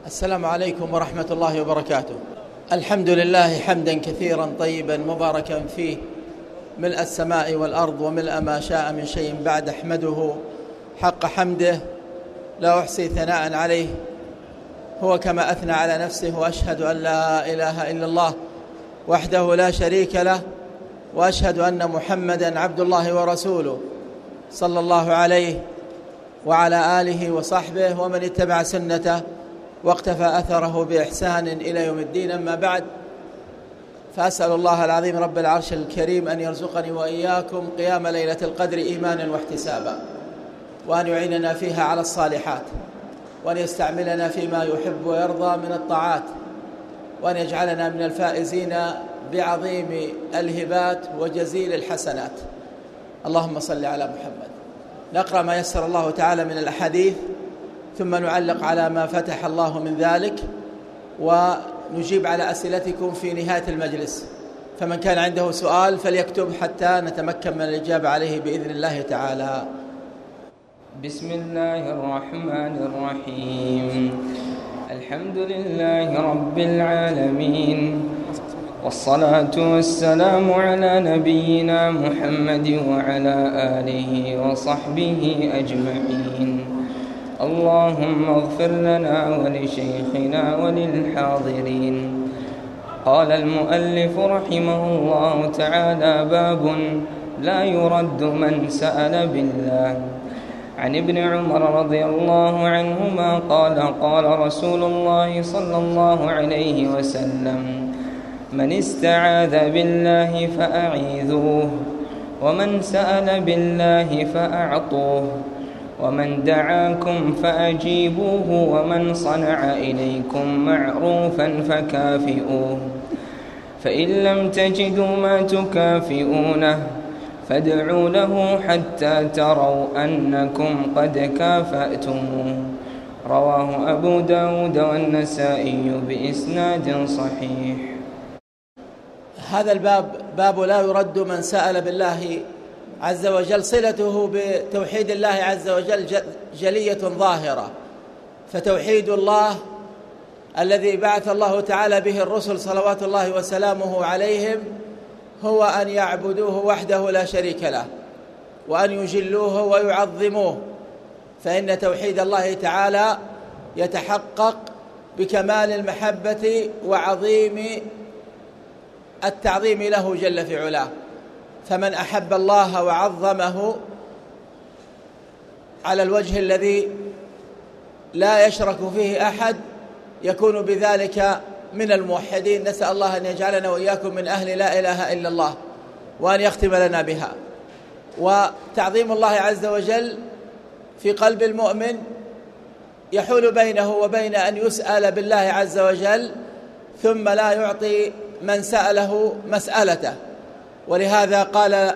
السلام عليكم ورحمة الله وبركاته. الحمد لله حمدا كثيرا طيبا مباركا فيه، ملء السماء والأرض وملء ما شاء من شيء بعد. أحمده حق حمده، لا أحصي ثناء عليه، هو كما أثنى على نفسه. وأشهد أن لا إله إلا الله وحده لا شريك له، وأشهد أن محمدا عبد الله ورسوله، صلى الله عليه وعلى آله وصحبه ومن اتبع سنته واقتفى أثره بإحسان إلى يوم الدين. أما بعد، فأسأل الله العظيم رب العرش الكريم أن يرزقني وإياكم قيام ليلة القدر إيمانا واحتسابا، وأن يعيننا فيها على الصالحات، وأن يستعملنا فيما يحب ويرضى من الطاعات، وأن يجعلنا من الفائزين بعظيم الهبات وجزيل الحسنات. اللهم صل على محمد. نقرأ ما يسر الله تعالى من الأحاديث، ثم نعلق على ما فتح الله من ذلك، ونجيب على أسئلتكم في نهاية المجلس. فمن كان عنده سؤال فليكتب حتى نتمكن من الإجابة عليه بإذن الله تعالى. بسم الله الرحمن الرحيم. الحمد لله رب العالمين، والصلاة والسلام على نبينا محمد وعلى آله وصحبه أجمعين. اللهم اغفر لنا ولشيخنا وللحاضرين. قال المؤلف رحمه الله تعالى: باب لا يرد من سأل بالله. عن ابن عمر رضي الله عنهما قال: قال رسول الله صلى الله عليه وسلم: من استعاذ بالله فأعيذوه، ومن سأل بالله فأعطوه، ومن دعاكم فأجيبوه، ومن صنع إليكم معروفا فكافئوه، فإن لم تجدوا ما تكافئونه فادعوا له حتى تروا أنكم قد كافأتموه. رواه أبو داود والنسائي بإسناد صحيح. هذا الباب باب لا يرد من سأل بالله عز وجل. صلته بتوحيد الله عز وجل جلية ظاهرة، فتوحيد الله الذي بعث الله تعالى به الرسل صلوات الله وسلامه عليهم هو أن يعبدوه وحده لا شريك له، وأن يجلوه ويعظموه، فإن توحيد الله تعالى يتحقق بكمال المحبة وعظيم التعظيم له جل في علاه. فمن أحب الله وعظمه على الوجه الذي لا يشرك فيه أحد يكون بذلك من الموحدين. نسأل الله أن يجعلنا وإياكم من أهل لا إله إلا الله، وأن يختم لنا بها. وتعظيم الله عز وجل في قلب المؤمن يحول بينه وبين أن يسأل بالله عز وجل ثم لا يعطي من سأله مسألته. ولهذا قال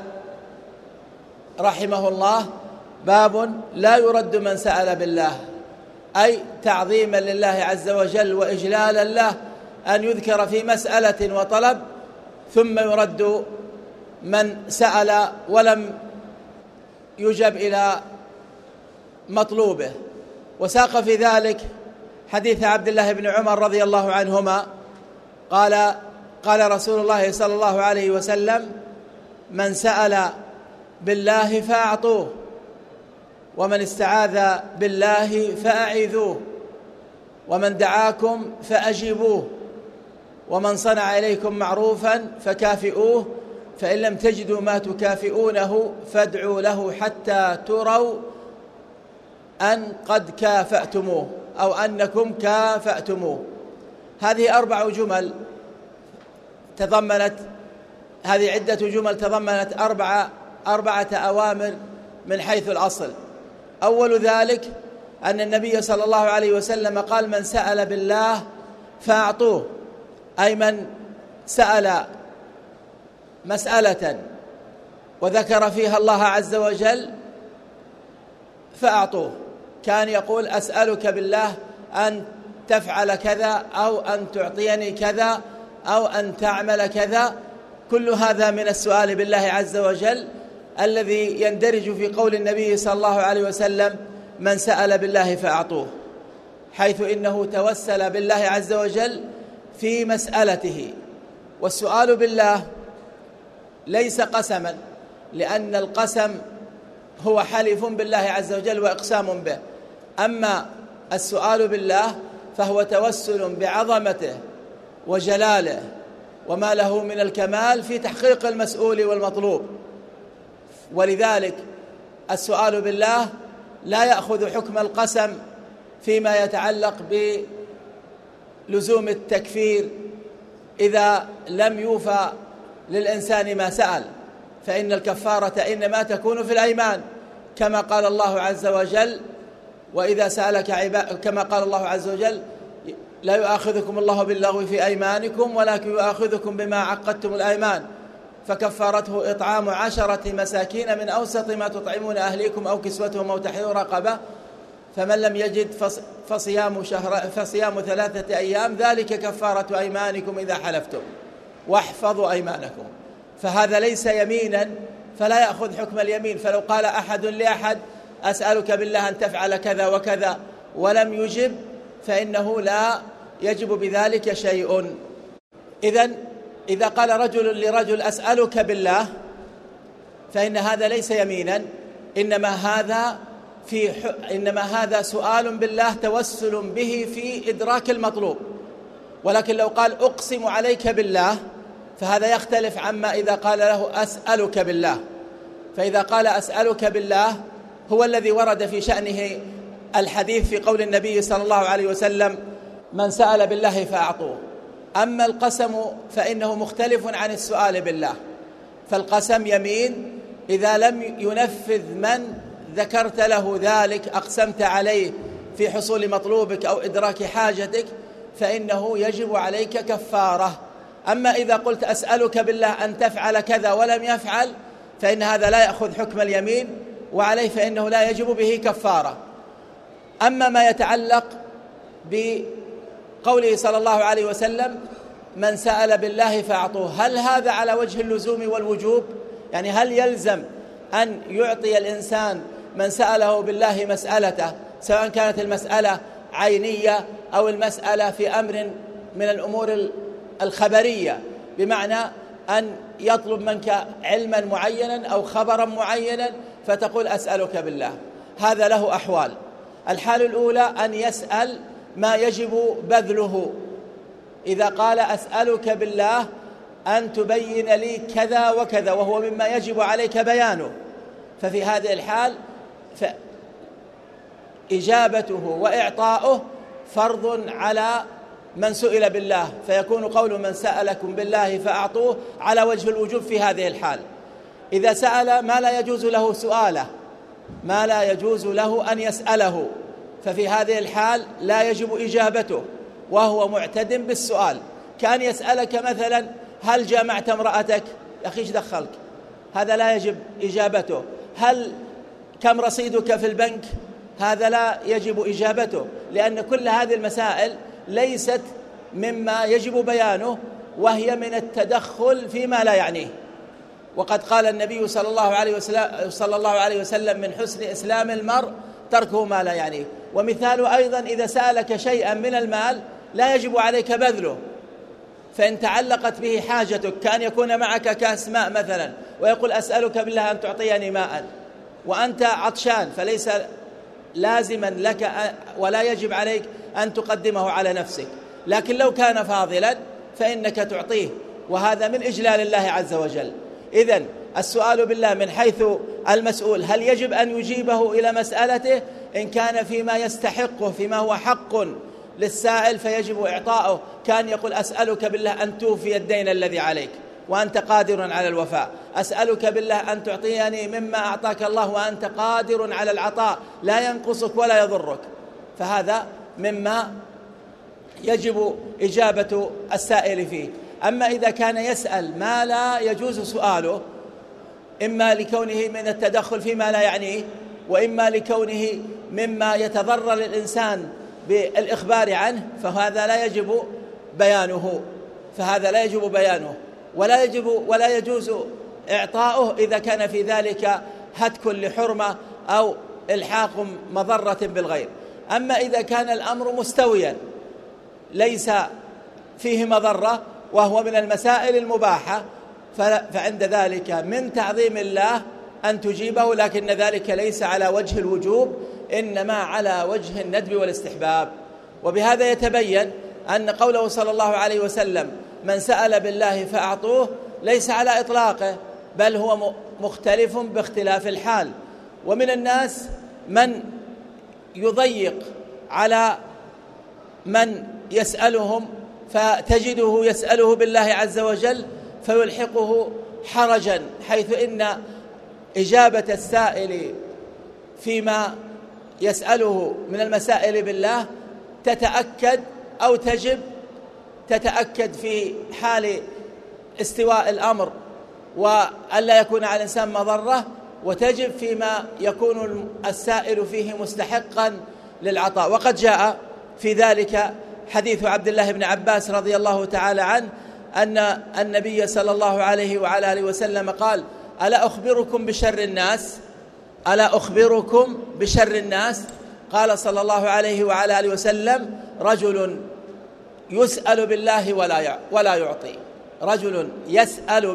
رحمه الله: باب لا يرد من سأل بالله، أي تعظيما لله عز وجل وإجلالا له أن يذكر في مسألة وطلب ثم يرد من سأل ولم يجب إلى مطلوبه. وساق في ذلك حديث عبد الله بن عمر رضي الله عنهما قال رسول الله صلى الله عليه وسلم: من سأل بالله فأعطوه، ومن استعاذ بالله فأعيذوه، ومن دعاكم فأجيبوه، ومن صنع إليكم معروفا فكافئوه، فإن لم تجدوا ما تكافئونه فادعوا له حتى تروا أن قد كافأتموه أو أنكم كافأتموه. هذه عدة جمل تضمنت أربعة أوامر من حيث الأصل. أول ذلك أن النبي صلى الله عليه وسلم قال: من سأل بالله فأعطوه، أي من سأل مسألة وذكر فيها الله عز وجل فأعطوه. كان يقول: أسألك بالله أن تفعل كذا، أو أن تعطيني كذا، أو أن تعمل كذا. كل هذا من السؤال بالله عز وجل الذي يندرج في قول النبي صلى الله عليه وسلم: من سأل بالله فأعطوه. حيث إنه توسل بالله عز وجل في مسألته. والسؤال بالله ليس قسما، لأن القسم هو حلف بالله عز وجل وإقسام به، أما السؤال بالله فهو توسل بعظمته وجلاله وما له من الكمال في تحقيق المسؤول والمطلوب. ولذلك السؤال بالله لا يأخذ حكم القسم فيما يتعلق بلزوم التكفير إذا لم يوفى للإنسان ما سأل، فإن الكفارة إنما تكون في الأيمان، كما قال الله عز وجل وإذا سألك كما قال الله عز وجل لا يؤاخذكم الله باللغو في أيمانكم ولكن يؤاخذكم بما عقدتم الأيمان، فكفارته إطعام 10 مساكين من أوسط ما تطعمون أهليكم أو كسوتهم أو تحرير رقبة، فمن لم يجد فصيام 3 أيام ذلك كفارة أيمانكم إذا حلفتم واحفظوا أيمانكم. فهذا ليس يمينا فلا يأخذ حكم اليمين. فلو قال أحد لأحد أسألك بالله أن تفعل كذا وكذا ولم يجب فإنه لا يجب بذلك شيء. إذا قال رجل لرجل أسألك بالله فإن هذا ليس يمينا، إنما هذا سؤال بالله توسل به في إدراك المطلوب. ولكن لو قال أقسم عليك بالله فهذا يختلف عما إذا قال له أسألك بالله. فإذا قال أسألك بالله هو الذي ورد في شأنه الحديث في قول النبي صلى الله عليه وسلم من سأل بالله فأعطوه. أما القسم فإنه مختلف عن السؤال بالله، فالقسم يمين إذا لم ينفذ من ذكرت له ذلك أقسمت عليه في حصول مطلوبك أو إدراك حاجتك فإنه يجب عليك كفارة. أما إذا قلت أسألك بالله أن تفعل كذا ولم يفعل فإن هذا لا يأخذ حكم اليمين وعليه فإنه لا يجب به كفارة. أما ما يتعلق بقوله صلى الله عليه وسلم من سأل بالله فأعطوه، هل هذا على وجه اللزوم والوجوب؟ يعني هل يلزم أن يعطي الإنسان من سأله بالله مسألته، سواء كانت المسألة عينية أو المسألة في أمر من الأمور الخبرية، بمعنى أن يطلب منك علما معينا أو خبرا معينا فتقول أسألك بالله؟ هذا له أحوال. الحال الأولى أن يسأل ما يجب بذله. إذا قال أسألك بالله أن تبين لي كذا وكذا وهو مما يجب عليك بيانه، ففي هذه الحال إجابته وإعطاؤه فرض على من سئل بالله، فيكون قول من سألكم بالله فأعطوه على وجه الوجوب في هذه الحال. إذا سأل ما لا يجوز له سؤاله، ما لا يجوز له أن يسأله، ففي هذه الحال لا يجب إجابته وهو معتد بالسؤال. كان يسألك مثلا هل جامعت امرأتك؟ يا أخي ايش دخلك؟ هذا لا يجب إجابته. هل كم رصيدك في البنك؟ هذا لا يجب إجابته، لأن كل هذه المسائل ليست مما يجب بيانه وهي من التدخل فيما لا يعنيه. وقد قال النبي صلى الله عليه وسلم من حسن إسلام المرء تركه ما لا يعنيه. ومثال أيضا إذا سألك شيئا من المال لا يجب عليك بذله، فإن تعلقت به حاجتك كأن يكون معك كاس ماء مثلا ويقول أسألك بالله أن تعطيني ماء وأنت عطشان، فليس لازما لك ولا يجب عليك أن تقدمه على نفسك، لكن لو كان فاضلا فإنك تعطيه، وهذا من إجلال الله عز وجل. إذن السؤال بالله من حيث المسؤول هل يجب أن يجيبه إلى مسألته؟ إن كان فيما يستحقه فيما هو حق للسائل فيجب إعطاؤه. كان يقول أسألك بالله أن توفي الدين الذي عليك وأنت قادر على الوفاء، أسألك بالله أن تعطيني مما أعطاك الله وأنت قادر على العطاء لا ينقصك ولا يضرك، فهذا مما يجب إجابة السائل فيه. أما إذا كان يسأل ما لا يجوز سؤاله، إما لكونه من التدخل فيما لا يعنيه، وإما لكونه مما يتضرر الإنسان بالإخبار عنه، فهذا لا يجب بيانه ولا يجوز إعطاؤه إذا كان في ذلك هتك لحرمة أو إلحاق مضرة بالغير. أما إذا كان الأمر مستويا ليس فيه مضرة وهو من المسائل المباحة فعند ذلك من تعظيم الله أن تجيبه، لكن ذلك ليس على وجه الوجوب، إنما على وجه الندب والاستحباب. وبهذا يتبين أن قوله صلى الله عليه وسلم من سأل بالله فأعطوه ليس على إطلاقه، بل هو مختلف باختلاف الحال. ومن الناس من يضيق على من يسألهم فتجده يسأله بالله عز وجل فيلحقه حرجا، حيث إن إجابة السائل فيما يسأله من المسائل بالله تتأكد أو تجب تتأكد في حال استواء الأمر وألا يكون على الإنسان مضرة، وتجب فيما يكون السائل فيه مستحقا للعطاء. وقد جاء في ذلك حديث عبد الله بن عباس رضي الله تعالى عنه أن النبي صلى الله عليه وعلى آله وسلم قال ألا أخبركم بشر الناس؟ ألا أخبركم بشر الناس؟ قال صلى الله عليه وعلى آله وسلم رجل يسأل بالله ولا يعطي. رجل يسأل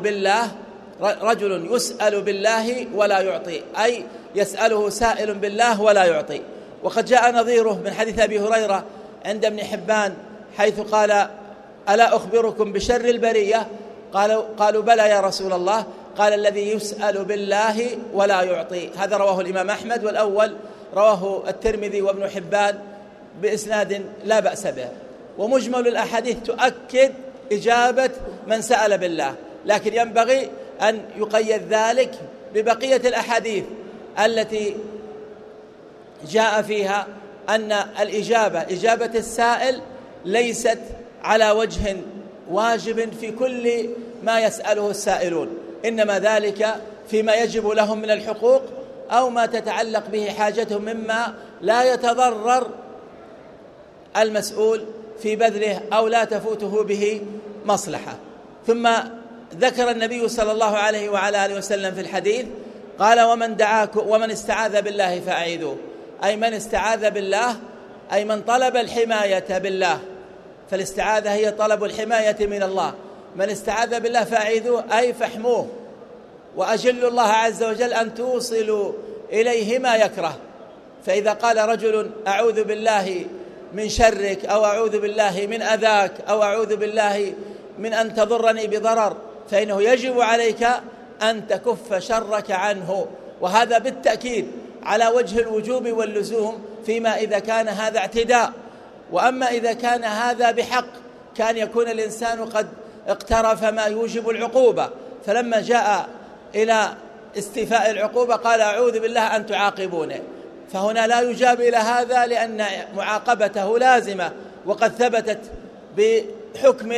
بالله ولا يعطي، أي يسأله سائل بالله ولا يعطي. وقد جاء نظيره من حديث أبي هريرة عند ابن حبان حيث قال ألا أخبركم بشر البرية؟ قالوا بلى يا رسول الله. قال الذي يسأل بالله ولا يعطي. هذا رواه الإمام أحمد، والأول رواه الترمذي وابن حبان بإسناد لا بأس به. ومجمل الأحاديث تؤكد إجابة من سأل بالله، لكن ينبغي أن يقيد ذلك ببقية الأحاديث التي جاء فيها أن إجابة السائل ليست على وجه واجب في كل ما يسأله السائلون، إنما ذلك فيما يجب لهم من الحقوق أو ما تتعلق به حاجتهم مما لا يتضرر المسؤول في بذله أو لا تفوته به مصلحة. ثم ذكر النبي صلى الله عليه وعلى آله وسلم في الحديث قال ومن استعاذ بالله فأعيذوه، أي من استعاذ بالله أي من طلب الحماية بالله، فالاستعاذة هي طلب الحماية من الله. من استعاذ بالله فأعيذوه أي فاحموه، وأجلوا الله عز وجل أن توصلوا إليه ما يكره. فإذا قال رجل أعوذ بالله من شرك أو أعوذ بالله من أذاك أو أعوذ بالله من أن تضرني بضرر، فإنه يجب عليك أن تكف شرك عنه، وهذا بالتأكيد على وجه الوجوب واللزوم فيما إذا كان هذا اعتداء. وأما إذا كان هذا بحق كان يكون الإنسان قد اقترف ما يوجب العقوبة، فلما جاء إلى استيفاء العقوبة قال أعوذ بالله أن تعاقبونه، فهنا لا يجاب إلى هذا لأن معاقبته لازمة وقد ثبتت بحكم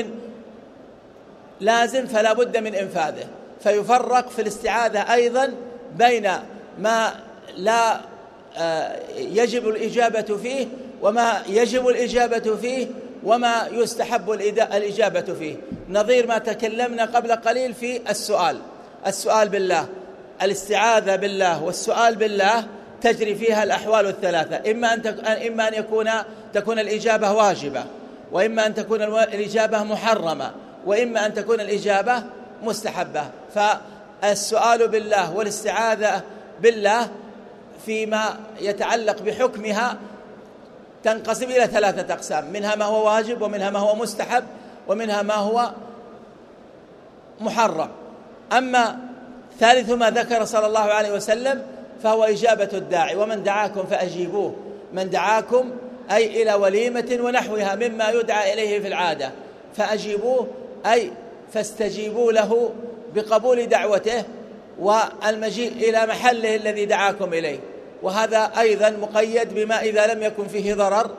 لازم فلا بد من إنفاذه. فيفرق في الاستعاذة أيضا بين ما لا يجب الإجابة فيه وما يجب الإجابة فيه وما يستحب الإجابة فيه، نظير ما تكلمنا قبل قليل في السؤال بالله. الاستعاذة بالله والسؤال بالله تجري فيها الأحوال الثلاثة، إما أن تكون الإجابة واجبة، وإما أن تكون الإجابة محرمة، وإما أن تكون الإجابة مستحبة. فالسؤال بالله والاستعاذة بالله فيما يتعلق بحكمها تنقسم إلى ثلاثة أقسام، منها ما هو واجب، ومنها ما هو مستحب، ومنها ما هو محرم. أما ثالث ما ذكر صلى الله عليه وسلم فهو إجابة الداعي، ومن دعاكم فأجيبوه. من دعاكم أي إلى وليمة ونحوها مما يدعى إليه في العادة فأجيبوه، أي فاستجيبوا له بقبول دعوته والمجيء إلى محله الذي دعاكم إليه. وهذا أيضا مقيد بما إذا لم يكن فيه ضرر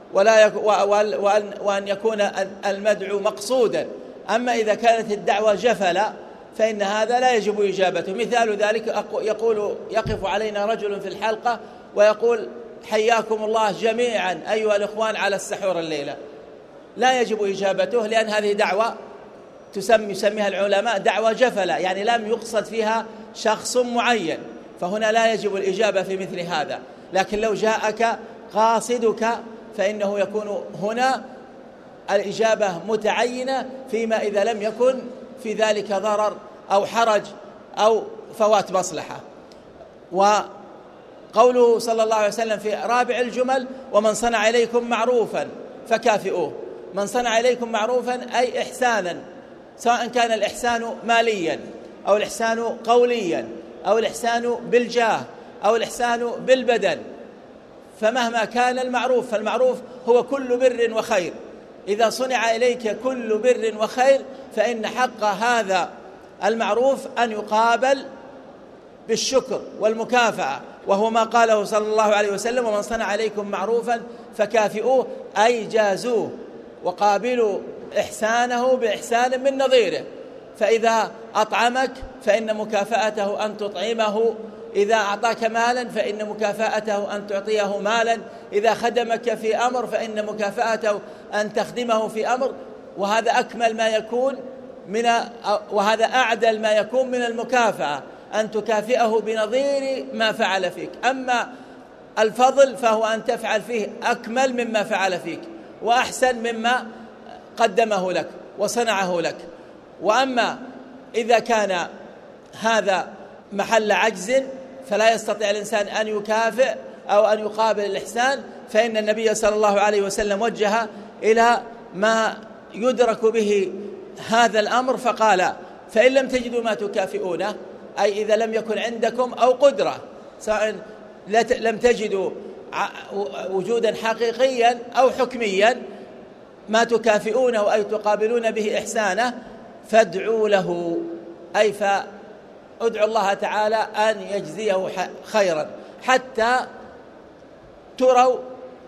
وأن يكون المدعو مقصودا. أما إذا كانت الدعوة جفلة فإن هذا لا يجب إجابته. مثال ذلك يقف علينا رجل في الحلقة ويقول حياكم الله جميعا أيها الإخوان على السحور الليلة، لا يجب إجابته لأن هذه دعوة يسميها العلماء دعوة جفلة، يعني لم يقصد فيها شخص معين، فهنا لا يجب الإجابة في مثل هذا. لكن لو جاءك قاصدك، فإنه يكون هنا الإجابة متعينة، فيما إذا لم يكن في ذلك ضرر أو حرج أو فوات مصلحة. وقوله صلى الله عليه وسلم في رابع الجمل: ومن صنع إليكم معروفا فكافئوه. من صنع إليكم معروفا أي إحسانا، سواء كان الإحسان ماليا أو الإحسان قوليا أو الإحسان بالجاه أو الإحسان بالبدن، فمهما كان المعروف، فالمعروف هو كل بر وخير. إذا صنع إليك كل بر وخير فإن حق هذا المعروف أن يقابل بالشكر والمكافأة، وهو ما قاله صلى الله عليه وسلم: ومن صنع عليكم معروفا فكافئوه، أي جازوه وقابلوا إحسانه بإحسان من نظيره. فإذا أطعمك فإن مكافأته أن تطعمه، إذا أعطاك مالا فإن مكافأته أن تعطيه مالا، إذا خدمك في أمر فإن مكافأته أن تخدمه في أمر. وهذا أكمل ما يكون وهذا أعدل ما يكون من المكافأة، أن تكافئه بنظير ما فعل فيك. أما الفضل فهو أن تفعل فيه أكمل مما فعل فيك وأحسن مما قدمه لك وصنعه لك. وأما إذا كان هذا محل عجز فلا يستطيع الإنسان أن يكافئ أو أن يقابل الإحسان، فإن النبي صلى الله عليه وسلم وجه إلى ما يدرك به هذا الأمر، فقال: فإن لم تجدوا ما تكافئونه، أي إذا لم يكن عندكم أو قدرة، سواء لم تجدوا وجودا حقيقيا أو حكميا ما تكافئونه أي تقابلون به إحسانه، فادعوا له، أي فادعوا الله تعالى أن يجزيه خيرا حتى تروا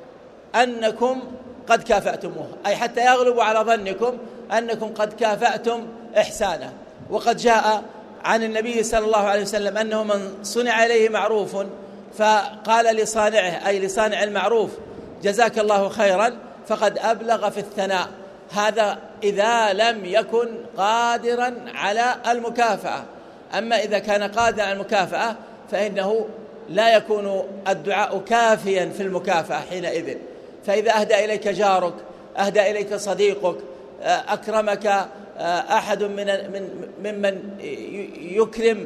أنكم قد كافأتموه، أي حتى يغلب على ظنكم أنكم قد كافأتم إحسانه. وقد جاء عن النبي صلى الله عليه وسلم أنه من صنع إليه معروف فقال لصانعه، أي لصانع المعروف: جزاك الله خيرا، فقد أبلغ في الثناء. هذا إذا لم يكن قادرا على المكافأة. أما إذا كان قادرا على المكافأة فإنه لا يكون الدعاء كافيا في المكافأة حينئذ. فإذا أهدى إليك جارك، أهدى إليك صديقك، أكرمك أحد ممن يكرم،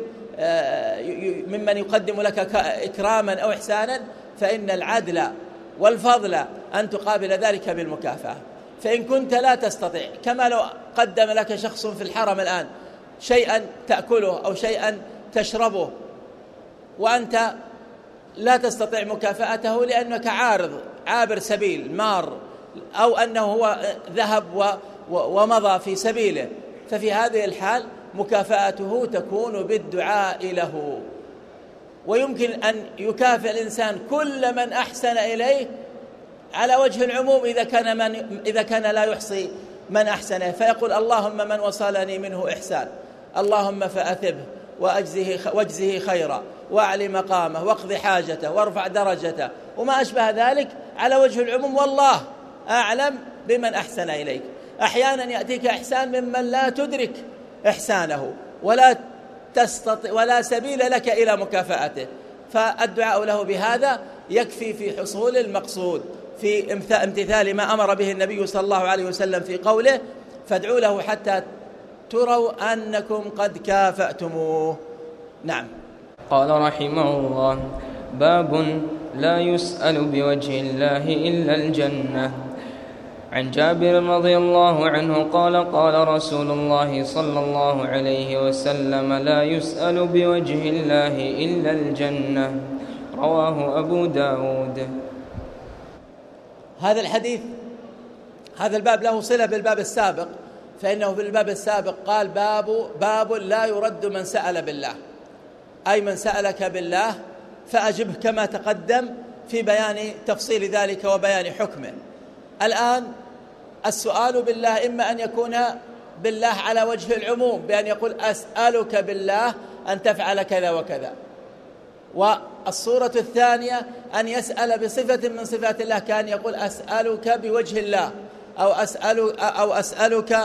ممن يقدم لك إكراما أو إحسانا، فإن العدل والفضل أن تقابل ذلك بالمكافأة. فإن كنت لا تستطيع، كما لو قدم لك شخص في الحرم الآن شيئا تأكله أو شيئا تشربه وأنت لا تستطيع مكافأته لأنك عابر سبيل مار، أو أنه هو ذهب ومضى في سبيله، ففي هذه الحال مكافأته تكون بالدعاء له. ويمكن أن يكافئ الإنسان كل من أحسن إليه على وجه العموم إذا كان لا يحصي من أحسنه، فيقول: اللهم من وصلني منه إحسان اللهم فأثبه واجزه خيرا وأعلي مقامه واقض حاجته وارفع درجته، وما أشبه ذلك على وجه العموم، والله أعلم بمن أحسن إليك. أحيانا يأتيك إحسان ممن لا تدرك إحسانه ولا سبيل لك إلى مكافأته، فالدعاء له بهذا يكفي في حصول المقصود، في امتثال ما أمر به النبي صلى الله عليه وسلم في قوله: فادعوا له حتى تروا أنكم قد كافأتموه. نعم. قال رحمه الله: باب لا يسأل بوجه الله إلا الجنة. عن جابر رضي الله عنه قال: قال رسول الله صلى الله عليه وسلم: لا يسأل بوجه الله إلا الجنة. رواه أبو داود. هذا الحديث، هذا الباب له صلة بالباب السابق، فإنه في الباب السابق قال: باب لا يرد من سأل بالله، أي من سألك بالله فأجبه، كما تقدم في بيان تفصيل ذلك وبيان حكمه. الآن السؤال بالله إما أن يكون بالله على وجه العموم، بأن يقول: أسألك بالله أن تفعل كذا وكذا. والصورة الثانية أن يسأل بصفة من صفات الله، كان يقول: أسألك بوجه الله، أو أسألك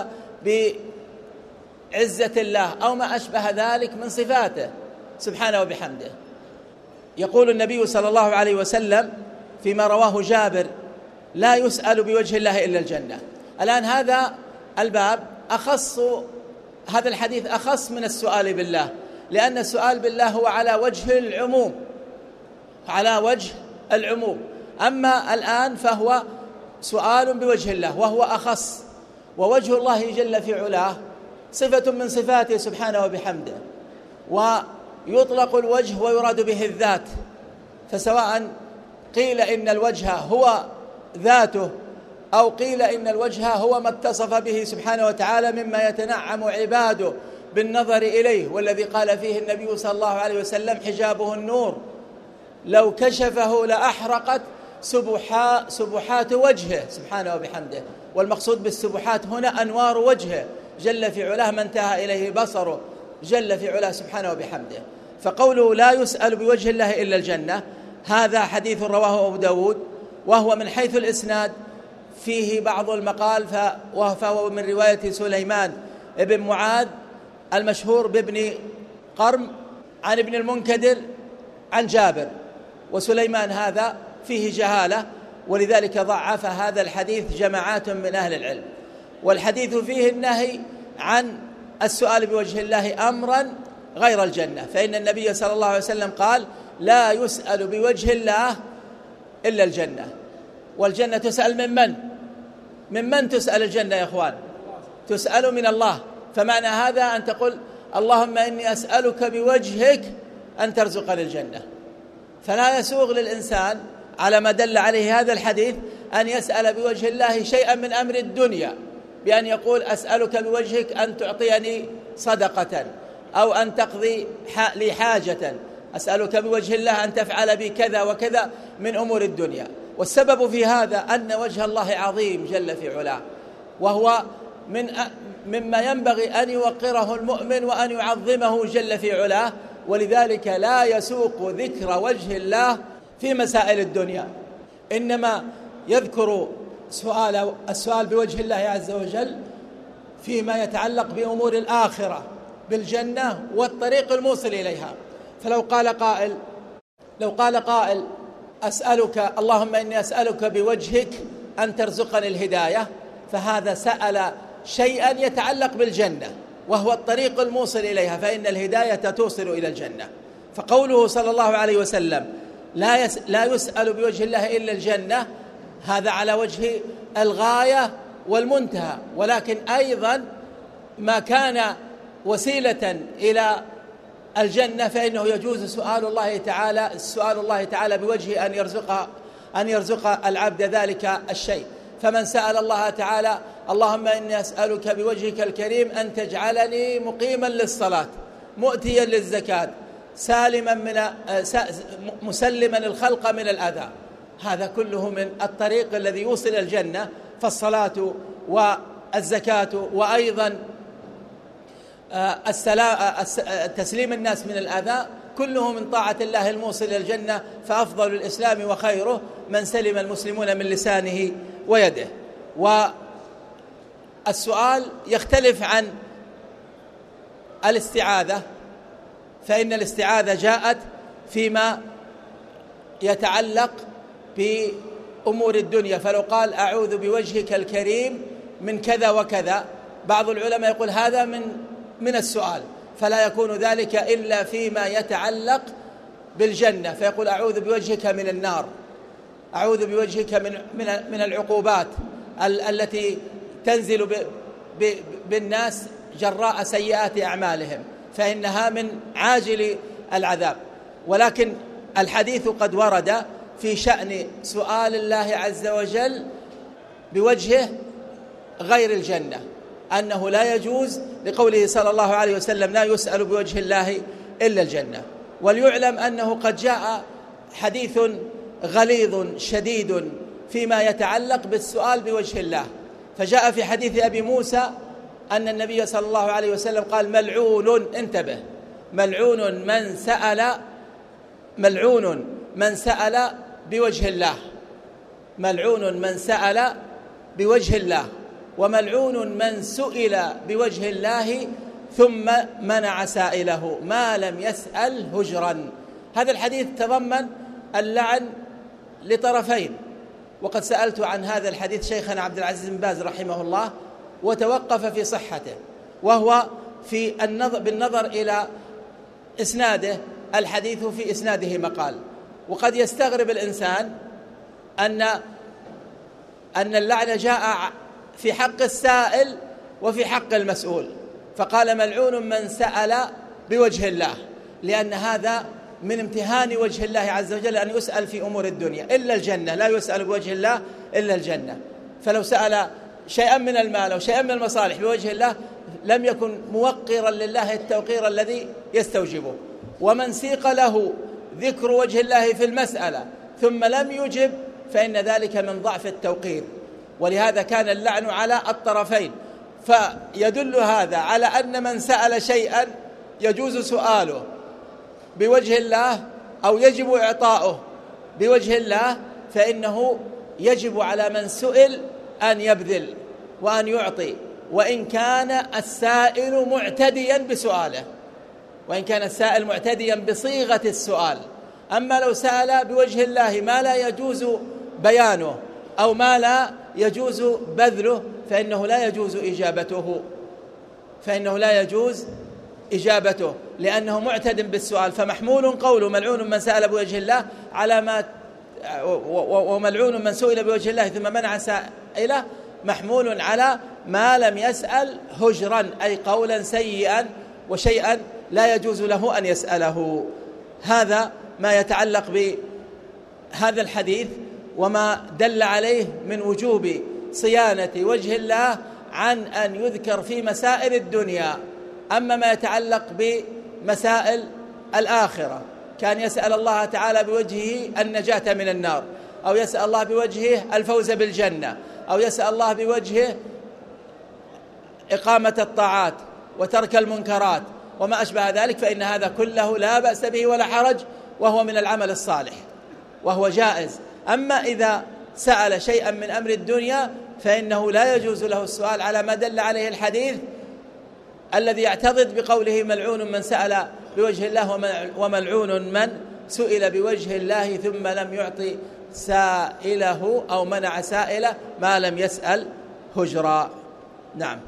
بعزة الله، أو ما أشبه ذلك من صفاته سبحانه وبحمده. يقول النبي صلى الله عليه وسلم: فيما رواه جابر: لا يسأل بوجه الله إلا الجنة. الآن هذا الباب هذا الحديث أخص من السؤال بالله، لأن السؤال بالله هو على وجه العموم، أما الآن فهو سؤال بوجه الله وهو أخص. ووجه الله جل في علاه صفة من صفاته سبحانه وبحمده، ويطلق الوجه ويراد به الذات، فسواء قيل إن الوجه هو ذاته أو قيل إن الوجه هو ما اتصف به سبحانه وتعالى مما يتنعم عباده بالنظر إليه، والذي قال فيه النبي صلى الله عليه وسلم: حجابه النور، لو كشفه لأحرقت سبحات وجهه سبحانه وبحمده. والمقصود بالسبحات هنا أنوار وجهه جل في علاه ما انتهى إليه بصره جل في علاه سبحانه وبحمده. فقوله لا يسأل بوجه الله إلا الجنة، هذا حديث رواه أبو داود، وهو من حيث الإسناد فيه بعض المقال، فهو من رواية سليمان بن معاذ المشهور بابن قرم عن ابن المنكدر عن جابر، وسليمان هذا فيه جهالة، ولذلك ضعف هذا الحديث جماعات من أهل العلم. والحديث فيه النهي عن السؤال بوجه الله أمرا غير الجنة، فإن النبي صلى الله عليه وسلم قال: لا يسأل بوجه الله إلا الجنة. والجنة تسأل من من تسأل الجنة يا إخوان؟ تسأل من الله. فمعنى هذا أن تقول: اللهم إني أسألك بوجهك أن ترزقني الجنة. فلا يسوغ للإنسان على ما دل عليه هذا الحديث أن يسأل بوجه الله شيئا من أمر الدنيا، بأن يقول: أسألك بوجهك أن تعطيني صدقة، أو أن تقضي لي حاجة، أسألك بوجه الله أن تفعل بي كذا وكذا من أمور الدنيا. والسبب في هذا أن وجه الله عظيم جل في علاه، وهو مما ينبغي أن يوقره المؤمن وأن يعظمه جل في علاه، ولذلك لا يسوق ذكر وجه الله في مسائل الدنيا، إنما يذكر السؤال بوجه الله عز وجل فيما يتعلق بأمور الآخرة بالجنة والطريق الموصل إليها. فلو قال قائل: أسألك اللهم إني أسألك بوجهك أن ترزقني الهداية، فهذا سأل شيئا يتعلق بالجنة وهو الطريق الموصل إليها، فإن الهداية توصل إلى الجنة. فقوله صلى الله عليه وسلم: لا يسأل بوجه الله إلا الجنة، هذا على وجه الغاية والمنتهى، ولكن أيضا ما كان وسيلة إلى الجنة فإنه يجوز سؤال الله تعالى بوجه أن يرزق العبد ذلك الشيء. فمن سأل الله تعالى: اللهم إني أسألك بوجهك الكريم أن تجعلني مقيما للصلاة مؤتيا للزكاة مسلما الخلق من الأذى، هذا كله من الطريق الذي يوصل الجنة. فالصلاة والزكاة وأيضا تسليم الناس من الأذى كله من طاعة الله الموصل إلى الجنة. فأفضل الإسلام وخيره من سلم المسلمون من لسانه ويده. والسؤال يختلف عن الاستعاذة، فإن الاستعاذة جاءت فيما يتعلق بأمور الدنيا، فلو قال: أعوذ بوجهك الكريم من كذا وكذا، بعض العلماء يقول هذا من السؤال، فلا يكون ذلك إلا فيما يتعلق بالجنة، فيقول: أعوذ بوجهك من النار، أعوذ بوجهك من العقوبات التي تنزل بالناس جراء سيئات أعمالهم، فإنها من عاجل العذاب. ولكن الحديث قد ورد في شأن سؤال الله عز وجل بوجهه غير الجنة أنه لا يجوز، لقوله صلى الله عليه وسلم: لا يسأل بوجه الله إلا الجنة. وليعلم أنه قد جاء حديث غليظ شديد فيما يتعلق بالسؤال بوجه الله، فجاء في حديث أبي موسى أن النبي صلى الله عليه وسلم قال: ملعون، انتبه، ملعون من سأل بوجه الله، ملعون من سأل بوجه الله، وملعون من سئل بوجه الله ثم منع سائله ما لم يسأل هجرا. هذا الحديث تضمن اللعن لطرفين. وقد سألت عن هذا الحديث شيخنا عبد العزيز بن باز رحمه الله وتوقف في صحته، وهو بالنظر إلى إسناده، الحديث في إسناده مقال. وقد يستغرب الإنسان أن اللعن جاء في حق السائل وفي حق المسؤول، فقال ملعون من سأل بوجه الله، لأن هذا من امتهان وجه الله عز وجل أن يسأل في أمور الدنيا إلا الجنة، لا يسأل بوجه الله إلا الجنة. فلو سأل شيئا من المال أو شيئا من المصالح بوجه الله لم يكن موقرا لله التوقير الذي يستوجبه. ومن سيق له ذكر وجه الله في المسألة ثم لم يجب فإن ذلك من ضعف التوقير، ولهذا كان اللعن على الطرفين. فيدل هذا على أن من سأل شيئا يجوز سؤاله بوجه الله أو يجب إعطاؤه بوجه الله، فإنه يجب على من سئل أن يبذل وأن يعطي، وإن كان السائل معتديا بسؤاله، وإن كان السائل معتديا بصيغة السؤال. أما لو سأل بوجه الله ما لا يجوز بيانه أو ما لا يجوز بذله فإنه لا يجوز إجابته لأنه معتد بالسؤال. فمحمول قوله ملعون من سأل بوجه الله على ما وملعون من سئل بوجه الله ثم منع سائله محمول على ما لم يسأل هجرا، أي قولا سيئا وشيئا لا يجوز له أن يسأله. هذا ما يتعلق بهذا الحديث وما دل عليه من وجوب صيانة وجه الله عن أن يذكر في مسائل الدنيا. أما ما يتعلق بمسائل الآخرة كان يسأل الله تعالى بوجهه النجاة من النار، أو يسأل الله بوجهه الفوز بالجنة، أو يسأل الله بوجهه إقامة الطاعات وترك المنكرات وما أشبه ذلك، فإن هذا كله لا بأس به ولا حرج، وهو من العمل الصالح وهو جائز. أما إذا سأل شيئا من أمر الدنيا فإنه لا يجوز له السؤال على ما دل عليه الحديث الذي يعتضد بقوله ملعون من سأل بوجه الله وملعون من سئل بوجه الله ثم لم يعطي سائله أو منع سائله ما لم يسأل هجرا. نعم.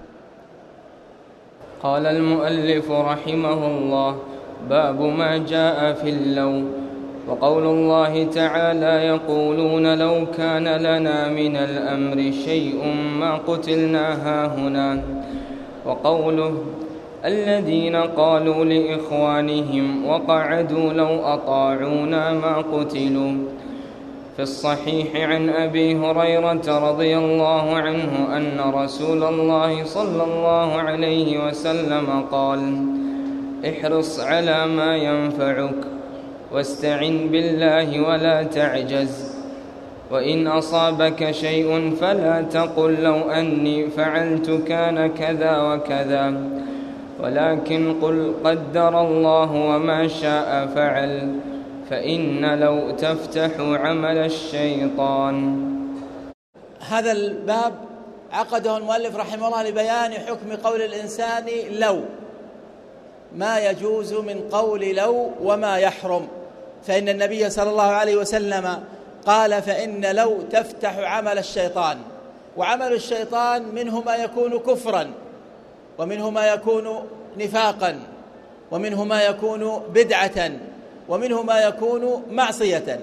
قال المؤلف رحمه الله: باب ما جاء في اللو. وقول الله تعالى: يقولون لو كان لنا من الأمر شيء ما قتلنا هاهنا. وقوله: الذين قالوا لإخوانهم وقعدوا لو أطاعونا ما قتلوا. في الصحيح عن أبي هريرة رضي الله عنه أن رسول الله صلى الله عليه وسلم قال: احرص على ما ينفعك واستعن بالله ولا تعجز، وإن أصابك شيء فلا تقل لو أني فعلت كان كذا وكذا، ولكن قل قدر الله وما شاء فعل، فإن لو تفتح عمل الشيطان. هذا الباب عقده المؤلف رحمه الله لبيان حكم قول الإنسان لو، ما يجوز من قول لو وما يحرم. فإن النبي صلى الله عليه وسلم قال: فإن لو تفتح عمل الشيطان. وعمل الشيطان منه ما يكون كفرا، ومنه ما يكون نفاقا، ومنه ما يكون بدعة، ومنه ما يكون معصية.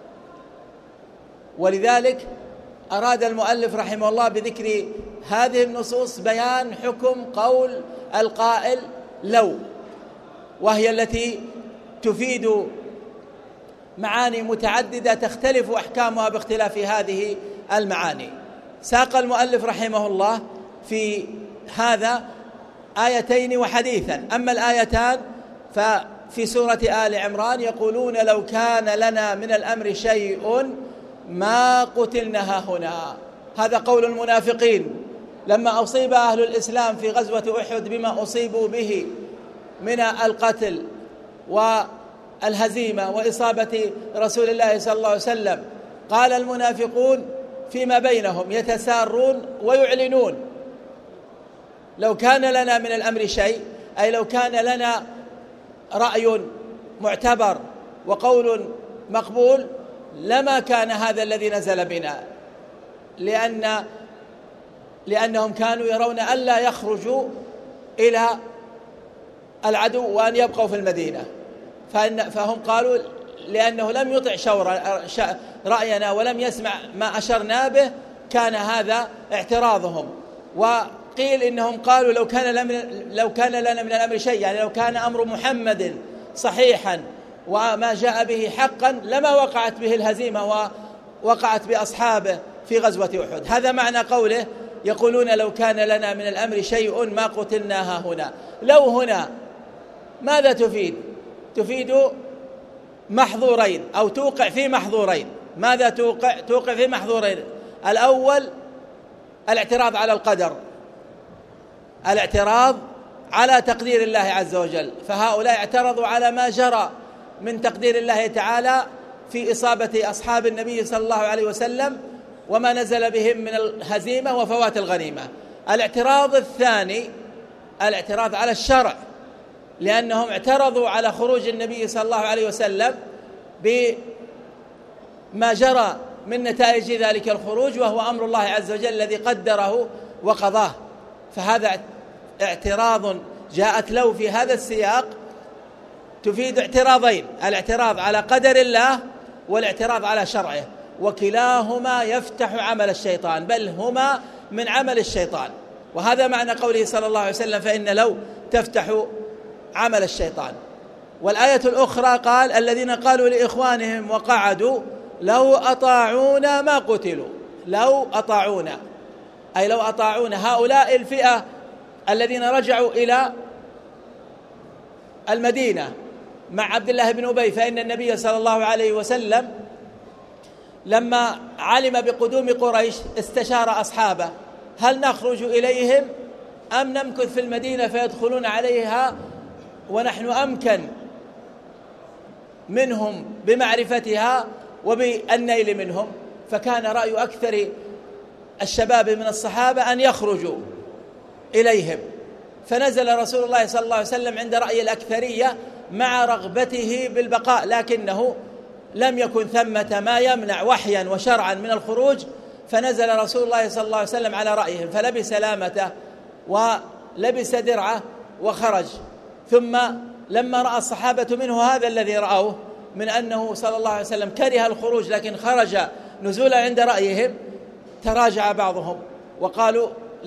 ولذلك أراد المؤلف رحمه الله بذكر هذه النصوص بيان حكم قول القائل لو، وهي التي تفيد معاني متعددة تختلف أحكامها باختلاف هذه المعاني. ساق المؤلف رحمه الله في هذا آيتين وحديثا. أما الآيتان ففي سورة آل عمران: يقولون لو كان لنا من الأمر شيء ما قتلنا هنا. هذا قول المنافقين لما أصيب أهل الإسلام في غزوة أحد بما أصيبوا به من القتل والهزيمة وإصابة رسول الله صلى الله عليه وسلم. قال المنافقون فيما بينهم يتسارون ويعلنون: لو كان لنا من الأمر شيء، أي لو كان لنا رأي معتبر وقول مقبول لما كان هذا الذي نزل بنا، لأنهم كانوا يرون ألا يخرجوا إلى العدو وأن يبقوا في المدينة، فهم قالوا لأنه لم يطع رأينا ولم يسمع ما أشرنا به، كان هذا اعتراضهم. وقيل إنهم قالوا لو كان لنا من الأمر شيء، يعني لو كان أمر محمد صحيحا وما جاء به حقا لما وقعت به الهزيمة ووقعت بأصحابه في غزوة أحد. هذا معنى قوله يقولون لو كان لنا من الأمر شيء ما قتلناها هنا. لو هنا ماذا تفيد؟ تفيد محظورين أو توقع في محظورين. ماذا توقع في محظورين؟ الأول الاعتراض على القدر، الاعتراض على تقدير الله عز وجل، فهؤلاء اعترضوا على ما جرى من تقدير الله تعالى في إصابة أصحاب النبي صلى الله عليه وسلم وما نزل بهم من الهزيمة وفوات الغنيمة. الاعتراض الثاني الاعتراض على الشرع، لأنهم اعترضوا على خروج النبي صلى الله عليه وسلم بما جرى من نتائج ذلك الخروج، وهو أمر الله عز وجل الذي قدره وقضاه. فهذا اعتراض جاءت له في هذا السياق تفيد اعتراضين: الاعتراض على قدر الله والاعتراض على شرعه، وكلاهما يفتح عمل الشيطان، بل هما من عمل الشيطان. وهذا معنى قوله صلى الله عليه وسلم فإن لو تفتح عمل الشيطان. والآية الأخرى قال الذين قالوا لإخوانهم وقعدوا لو أطاعونا ما قتلوا. لو أطاعونا أي لو أطاعونا هؤلاء الفئة الذين رجعوا إلى المدينة مع عبد الله بن أبي، فإن النبي صلى الله عليه وسلم لما علم بقدوم قريش استشار أصحابه: هل نخرج إليهم أم نمكث في المدينة فيدخلون عليها ونحن أمكن منهم بمعرفتها وبالنيل منهم؟ فكان رأي أكثر الشباب من الصحابة أن يخرجوا إليهم، فنزل رسول الله صلى الله عليه وسلم عند رأي الأكثرية مع رغبته بالبقاء، لكنه لم يكن ثمة ما يمنع وحيا وشرعا من الخروج، فنزل رسول الله صلى الله عليه وسلم على رأيهم، فلبس لامته ولبس درعه وخرج. ثم لما رأى الصحابة منه هذا الذي رأوه من أنه صلى الله عليه وسلم كره الخروج لكن خرج نزولا عند رأيهم، تراجع بعضهم وقالوا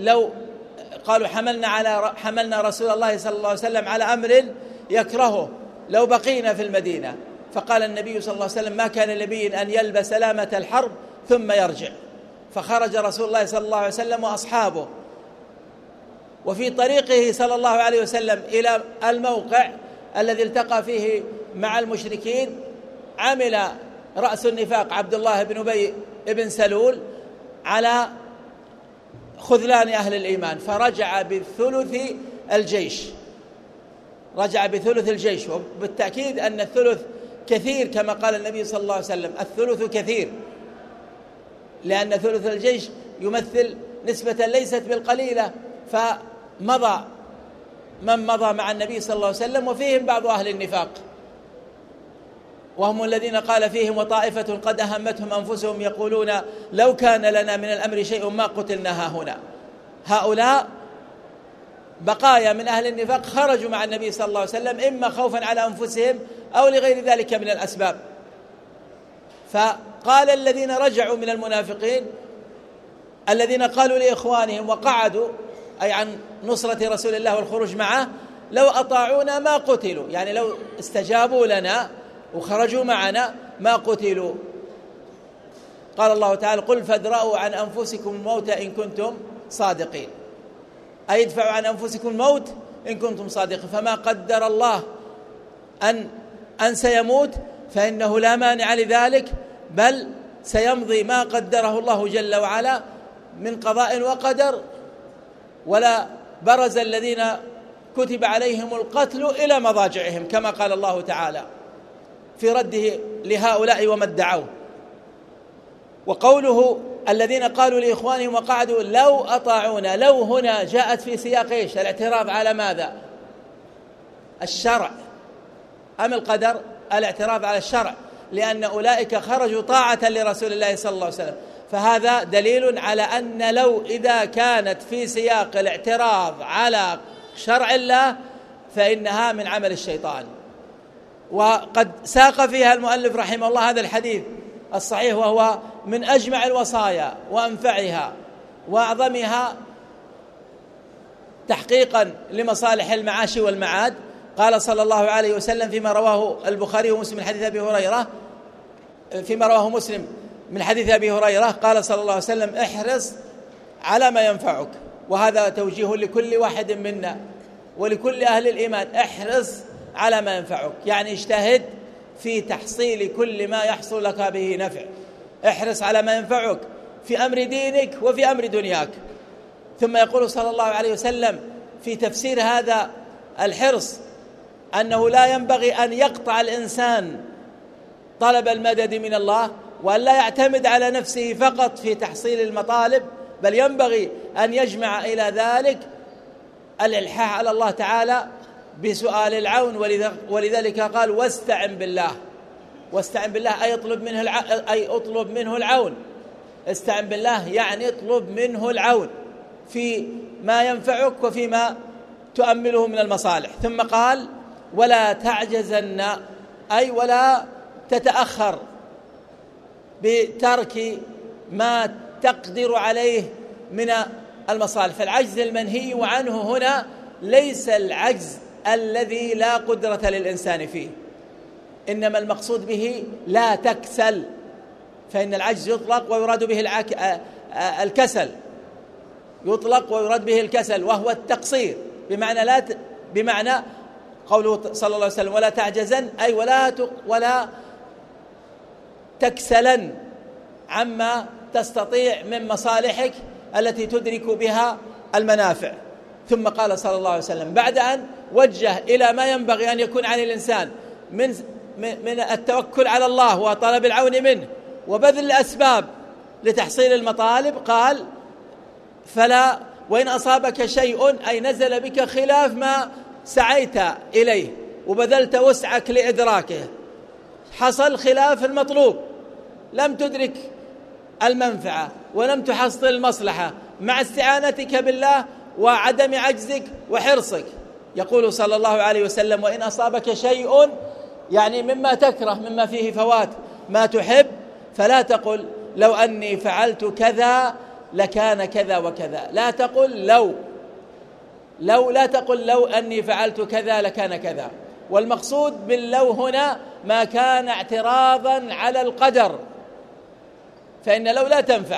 حملنا رسول الله صلى الله عليه وسلم على أمر يكرهه لو بقينا في المدينة. فقال النبي صلى الله عليه وسلم: ما كان لنبي أن يلبس لامة الحرب ثم يرجع. فخرج رسول الله صلى الله عليه وسلم وأصحابه، وفي طريقه صلى الله عليه وسلم إلى الموقع الذي التقى فيه مع المشركين عمل رأس النفاق عبد الله بن أبي بن سلول على خذلان أهل الإيمان، فرجع بثلث الجيش. رجع بثلث الجيش، وبالتأكيد أن الثلث كثير كما قال النبي صلى الله عليه وسلم: الثلث كثير، لأن ثلث الجيش يمثل نسبة ليست بالقليلة. فمضى من مضى مع النبي صلى الله عليه وسلم، وفيهم بعض أهل النفاق، وهم الذين قال فيهم: وطائفة قد أهمتهم أنفسهم يقولون لو كان لنا من الأمر شيء ما قتلناها هنا. هؤلاء بقايا من أهل النفاق خرجوا مع النبي صلى الله عليه وسلم إما خوفا على أنفسهم أو لغير ذلك من الأسباب. فقال الذين رجعوا من المنافقين الذين قالوا لإخوانهم وقعدوا، أي عن نصرة رسول الله والخروج معه: لو أطاعونا ما قتلوا، يعني لو استجابوا لنا وخرجوا معنا ما قتلوا. قال الله تعالى: قل فادرأوا عن أنفسكم الموت إن كنتم صادقين، أي ادفعوا عن أنفسكم الموت إن كنتم صادقين. فما قدر الله أن سيموت فإنه لا مانع لذلك، بل سيمضي ما قدره الله جل وعلا من قضاء وقدر. ولا برز الذين كتب عليهم القتل إلى مضاجعهم، كما قال الله تعالى في رده لهؤلاء وما ادعوه. وقوله الذين قالوا لإخوانهم وقعدوا لو أطاعونا، لو هنا جاءت في سياق إيش؟ الاعتراض على ماذا؟ الشرع أم القدر؟ الاعتراض على الشرع، لأن أولئك خرجوا طاعة لرسول الله صلى الله عليه وسلم. فهذا دليل على أن لو إذا كانت في سياق الاعتراض على شرع الله فإنها من عمل الشيطان. وقد ساق فيها المؤلف رحمه الله هذا الحديث الصحيح، وهو من أجمع الوصايا وأنفعها وأعظمها تحقيقا لمصالح المعاش والمعاد. قال صلى الله عليه وسلم فيما رواه البخاري ومسلم من حديث أبي هريرة، فيما رواه مسلم من حديث أبي هريرة قال صلى الله عليه وسلم: احرص على ما ينفعك. وهذا توجيه لكل واحد منا ولكل أهل الإيمان: احرص على ما ينفعك، يعني اجتهد في تحصيل كل ما يحصل لك به نفع. احرص على ما ينفعك في أمر دينك وفي أمر دنياك. ثم يقول صلى الله عليه وسلم في تفسير هذا الحرص أنه لا ينبغي أن يقطع الإنسان طلب المدد من الله، وأن لا يعتمد على نفسه فقط في تحصيل المطالب، بل ينبغي أن يجمع إلى ذلك الإلحاح على الله تعالى بسؤال العون. ولذلك قال: واستعن بالله. واستعن بالله أي اطلب منه العون. استعن بالله يعني اطلب منه العون في ما ينفعك وفيما تؤمله من المصالح. ثم قال: ولا تعجزن، أي ولا تتأخر بترك ما تقدر عليه من المصالح. فالعجز المنهي عنه هنا ليس العجز الذي لا قدرة للإنسان فيه، إنما المقصود به لا تكسل. فإن العجز يطلق ويراد به الكسل، يطلق ويراد به الكسل، وهو التقصير، بمعنى قوله صلى الله عليه وسلم: ولا تعجزن، أي ولا تكسلن عما تستطيع من مصالحك التي تدرك بها المنافع. ثم قال صلى الله عليه وسلم بعد أن وجه إلى ما ينبغي أن يكون عن الإنسان من التوكل على الله وطلب العون منه وبذل الأسباب لتحصيل المطالب، قال: فلا وإن أصابك شيء، أي نزل بك خلاف ما سعيت إليه وبذلت وسعك لإدراكه، حصل خلاف المطلوب، لم تدرك المنفعة ولم تحصل المصلحة، مع استعانتك بالله وعدم عجزك وحرصك. يقول صلى الله عليه وسلم: وإن أصابك شيء، يعني مما تكره، مما فيه فوات ما تحب، فلا تقل لو أني فعلت كذا لكان كذا وكذا. لا تقل لا تقل لو أني فعلت كذا لكان كذا. والمقصود باللو هنا ما كان اعتراضا على القدر، فإن لو لا تنفع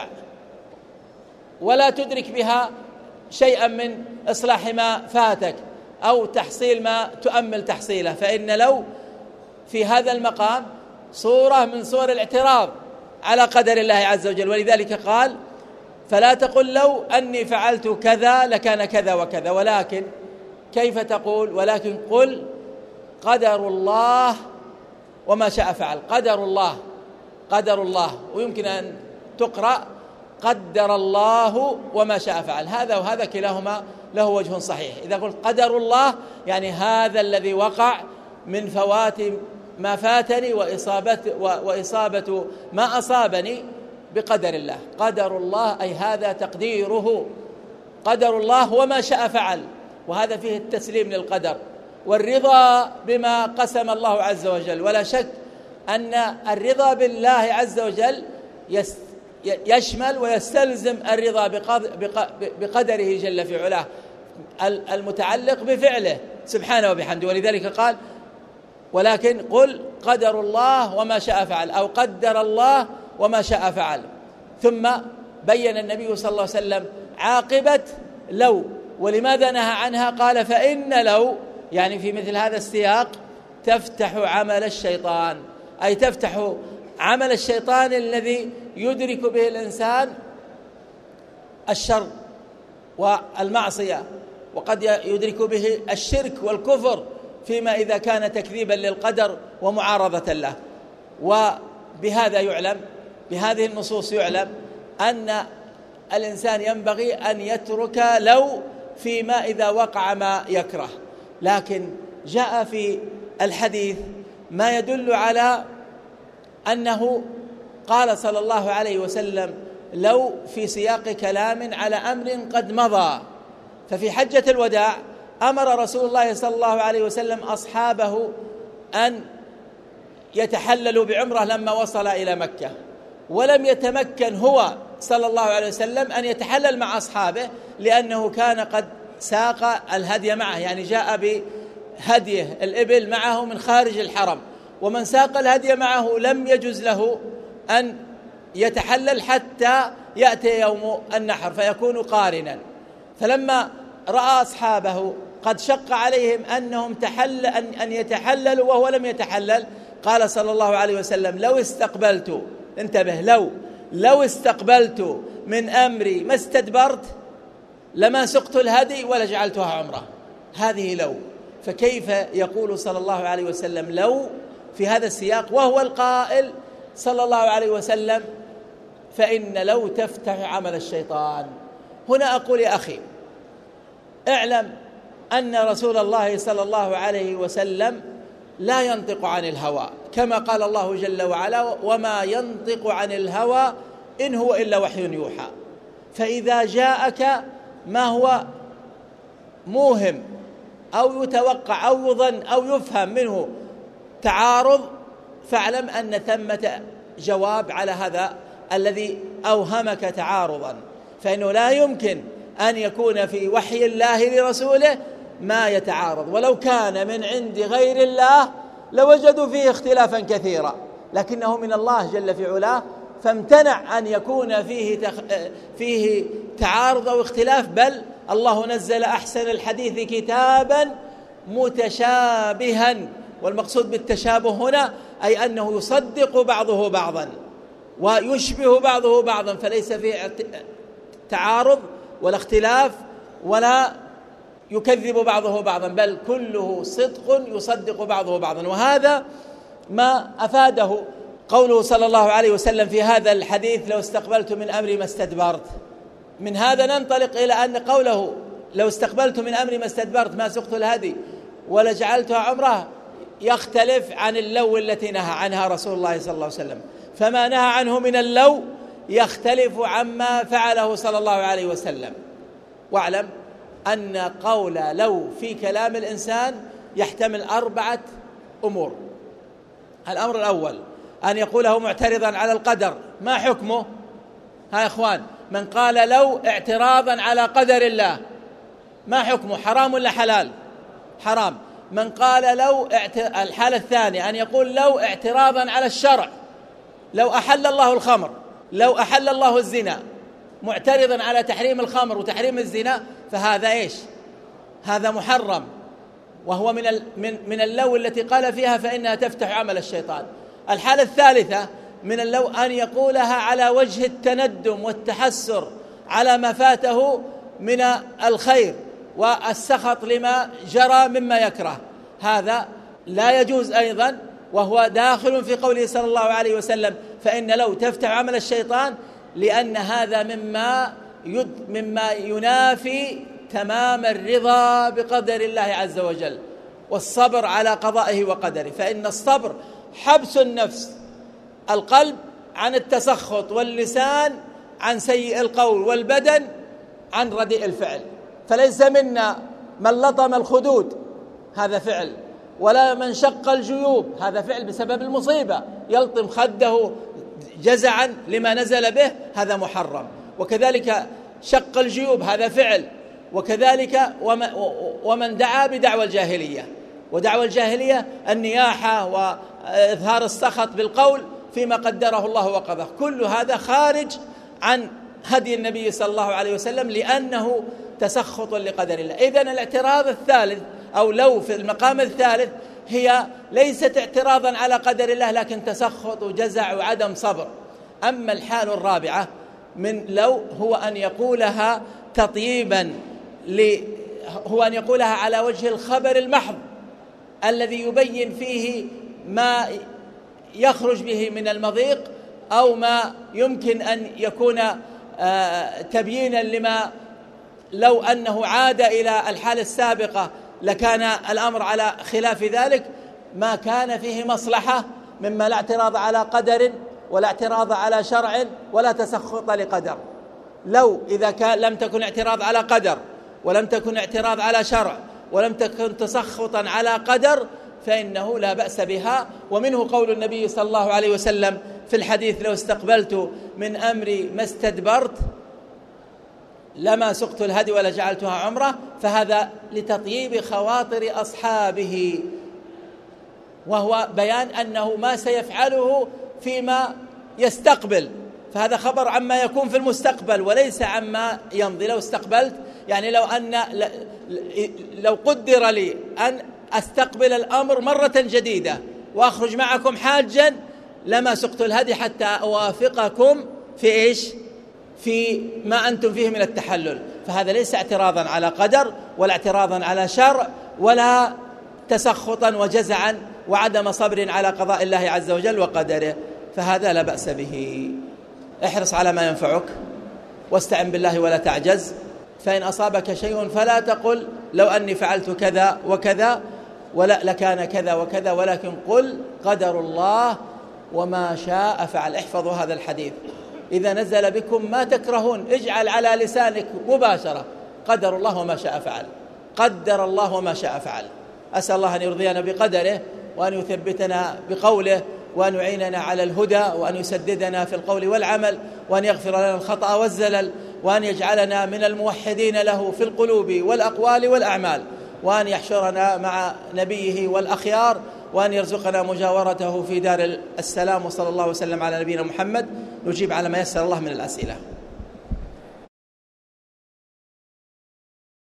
ولا تدرك بها شيئا من إصلاح ما فاتك أو تحصيل ما تؤمل تحصيله. فإن لو في هذا المقام صورة من صور الاعتراض على قدر الله عز وجل. ولذلك قال: فلا تقل لو أني فعلت كذا لكان كذا وكذا. ولكن كيف تقول؟ ولكن قل قدر الله وما شاء فعل. قدر الله، ويمكن أن تقرأ قدر الله وما شاء فعل. هذا وهذا كلاهما له وجه صحيح. إذا قلت قدر الله يعني هذا الذي وقع من فوات ما فاتني وإصابة ما أصابني بقدر الله. قدر الله أي هذا تقديره، قدر الله وما شاء فعل. وهذا فيه التسليم للقدر والرضا بما قسم الله عز وجل. ولا شك أن الرضا بالله عز وجل يشمل ويستلزم الرضا بقدره جل في علاه المتعلق بفعله سبحانه وبحمده. ولذلك قال: ولكن قل قدر الله وما شاء فعل، أو قدر الله وما شاء فعل. ثم بين النبي صلى الله عليه وسلم عاقبة لو، ولماذا نهى عنها؟ قال: فإن لو يعني في مثل هذا السياق تفتح عمل الشيطان، أي تفتح عمل الشيطان الذي يدرك به الإنسان الشر والمعصية، وقد يدرك به الشرك والكفر فيما إذا كان تكذيبا للقدر ومعارضة له. وبهذا يعلم، بهذه النصوص يعلم أن الإنسان ينبغي أن يترك لو فيما إذا وقع ما يكره. لكن جاء في الحديث ما يدل على أنه قال صلى الله عليه وسلم لو في سياق كلام على أمر قد مضى. ففي حجة الوداع أمر رسول الله صلى الله عليه وسلم أصحابه أن يتحللوا بعمرة لما وصل إلى مكة، ولم يتمكن هو صلى الله عليه وسلم أن يتحلل مع أصحابه لأنه كان قد ساق الهدي معه، يعني جاء بهديه الإبل معه من خارج الحرم، ومن ساق الهدي معه لم يجوز له أن يتحلل حتى يأتي يوم النحر فيكون قارنا. فلما رأى أصحابه قد شق عليهم أنهم أن يتحللوا وهو لم يتحلل، قال صلى الله عليه وسلم لو استقبلت، انتبه، لو استقبلت من أمري ما استدبرت لما سقت الهدي ولا جعلتها عمرة. هذه لو. فكيف يقول صلى الله عليه وسلم لو في هذا السياق وهو القائل صلى الله عليه وسلم فإن لو تفتح عمل الشيطان؟ هنا أقول يا أخي اعلم أن رسول الله صلى الله عليه وسلم لا ينطق عن الهوى، كما قال الله جل وعلا وما ينطق عن الهوى إن هو إلا وحي يوحى. فإذا جاءك ما هو موهم أو يتوقع أو يظن أو يفهم منه تعارض، فاعلم أن ثمة جواب على هذا الذي أوهمك تعارضا، فإنه لا يمكن أن يكون في وحي الله لرسوله ما يتعارض، ولو كان من عند غير الله لوجدوا فيه اختلافا كثيرا، لكنه من الله جل في علاه فامتنع أن يكون فيه تعارض أو اختلاف، بل الله نزل أحسن الحديث كتابا متشابها. والمقصود بالتشابه هنا أي أنه يصدق بعضه بعضا ويشبه بعضه بعضا، فليس فيه تعارض ولا اختلاف ولا يكذب بعضه بعضا، بل كله صدق يصدق بعضه بعضا. وهذا ما أفاده قوله صلى الله عليه وسلم في هذا الحديث لو استقبلت من أمري ما استدبرت. من هذا ننطلق إلى أن قوله لو استقبلت من أمري ما استدبرت ما سقت الهدي ولا جعلتها عمره يختلف عن اللو التي نهى عنها رسول الله صلى الله عليه وسلم، فما نهى عنه من اللو يختلف عما فعله صلى الله عليه وسلم. واعلم أن قول لو في كلام الإنسان يحتمل 4 أمور. الأمر الأول أن يقوله معترضا على القدر، ما حكمه؟ ها إخوان، من قال لو اعتراضا على قدر الله ما حكمه؟ حرام ولا حلال؟ حرام. من قال لو الحالة الثانية أن يقول لو اعتراضا على الشرع، لو أحل الله الخمر، لو أحل الله الزنا، معترضا على تحريم الخمر وتحريم الزنا، فهذا إيش؟ هذا محرم، وهو من اللو التي قال فيها فإنها تفتح عمل الشيطان. الحالة الثالثة من اللو أن يقولها على وجه التندم والتحسر على ما فاته من الخير والسخط لما جرى مما يكره، هذا لا يجوز أيضا، وهو داخل في قوله صلى الله عليه وسلم فإن لو تفتح عمل الشيطان، لأن هذا مما ينافي تمام الرضا بقدر الله عز وجل والصبر على قضائه وقدره. فإن الصبر حبس النفس، القلب عن التسخط، واللسان عن سيء القول، والبدن عن رديء الفعل. فليس منا من لطم الخدود، هذا فعل، ولا من شق الجيوب، هذا فعل بسبب المصيبة، يلطم خده جزعا لما نزل به، هذا محرم. وكذلك شق الجيوب هذا فعل، وكذلك ومن دعا بدعوى الجاهلية، ودعوى الجاهلية النياحة وإظهار السخط بالقول فيما قدره الله وقضاه، كل هذا خارج عن هدي النبي صلى الله عليه وسلم، لأنه تسخط لقدر الله. إذن الاعتراض الثالث أو لو في المقام الثالث هي ليست اعتراضا على قدر الله، لكن تسخط وجزع وعدم صبر. أما الحال الرابعة من لو هو أن يقولها تطييبا، هو أن يقولها على وجه الخبر المحض الذي يبين فيه ما يخرج به من المضيق، أو ما يمكن أن يكون تبيينا لما لو أنه عاد إلى الحالة السابقة لكان الأمر على خلاف ذلك، ما كان فيه مصلحة مما لا اعتراض على قدر ولا اعتراض على شرع ولا تسخط لقدر. لو إذا كان لم تكن اعتراض على قدر ولم تكن اعتراض على شرع ولم تكن تسخطا على قدر فإنه لا بأس بها. ومنه قول النبي صلى الله عليه وسلم في الحديث: لو استقبلت من أمري ما استدبرت لما سقت الهدي ولا جعلتها عمرة. فهذا لتطييب خواطر أصحابه، وهو بيان أنه ما سيفعله فيما يستقبل، فهذا خبر عما يكون في المستقبل وليس عما يمضي. لو استقبلت يعني لو قدر لي أن أستقبل الأمر مرة جديدة وأخرج معكم حاجا لما سقت الهدي حتى أوافقكم في إيش؟ في ما أنتم فيه من التحلل. فهذا ليس اعتراضا على قدر ولا اعتراضا على شرع ولا تسخطا وجزعا وعدم صبر على قضاء الله عز وجل وقدره، فهذا لا بأس به. احرص على ما ينفعك واستعن بالله ولا تعجز، فإن أصابك شيء فلا تقل لو أني فعلت كذا وكذا ولا لكان كذا وكذا، ولكن قل قدر الله وما شاء فعل. احفظوا هذا الحديث: إذا نزل بكم ما تكرهون اجعل على لسانك مباشرة قدر الله وما شاء فعل، قدر الله وما شاء فعل. أسأل الله أن يرضينا بقدره وأن يثبتنا بقوله وأن يعيننا على الهدى وأن يسددنا في القول والعمل وأن يغفر لنا الخطأ والزلل وأن يجعلنا من الموحدين له في القلوب والأقوال والأعمال وأن يحشرنا مع نبيه والأخيار وأن يرزقنا مجاورته في دار السلام. وصلى الله وسلم على نبينا محمد. نجيب على ما يسر الله من الأسئلة.